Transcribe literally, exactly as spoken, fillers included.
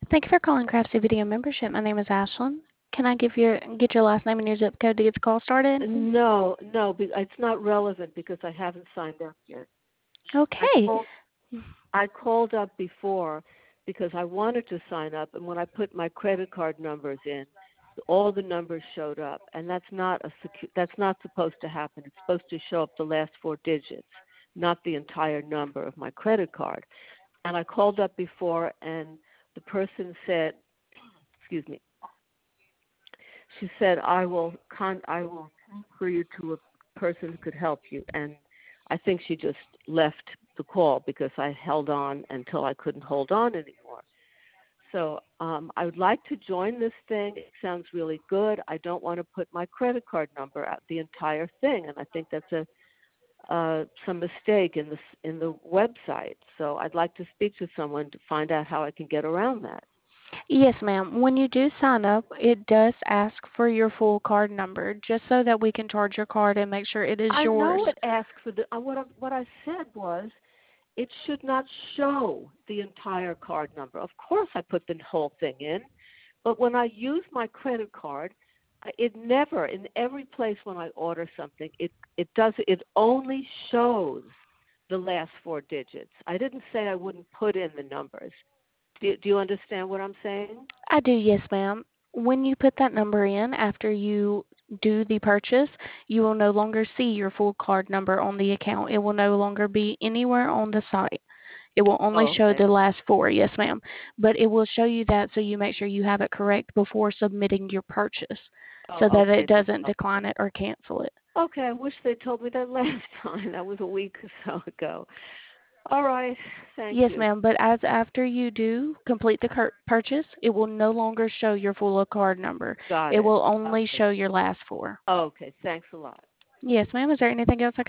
Thank you for calling Craftsy Video Membership. My name is Ashlyn. Can I give your get your last name and your zip code to get the call started? No, no, be- it's not relevant because I haven't signed up yet. I Okay. called, I called up before because I wanted to sign up, and when I put my credit card numbers in, all the numbers showed up, and that's not a secu- that's not supposed to happen. It's supposed to show up the last four digits, not the entire number of my credit card. And I called up before, and the person said, excuse me, she said, I will con I will transfer you to a person who could help you. And I think she just left the call because I held on until I couldn't hold on anymore. So um, I would like to join this thing. It sounds really good. I don't want to put my credit card number out, the entire thing, and I think that's a uh, some mistake in the in the website. So I'd like to speak to someone to find out how I can get around that. Yes, ma'am. When you do sign up, it does ask for your full card number just so that we can charge your card and make sure it is I yours. know it asks for the. Uh, what I, what I said was it should not show the entire card number. Of course, I put the whole thing in, but when I use my credit card, I- it never, in every place when I order something, it it does it only shows the last four digits. I didn't say I wouldn't put in the numbers. Do, do you understand what I'm saying? I do, yes, ma'am. When you put that number in after you do the purchase, you will no longer see your full card number on the account. It will no longer be anywhere on the site. It will only Oh, show okay. the last four, yes, ma'am. But it will show you that so you make sure you have it correct before submitting your purchase so Oh, that it okay. That's doesn't helpful. decline it or cancel it. Okay, I wish they told me that last time. That was a week or so ago. All right. Thank Yes, you. ma'am. But as after you do complete the cur- purchase, it will no longer show your full card number. Got It it. will only Okay. show your last four. Okay. Thanks a lot. Yes, ma'am. Is there anything else I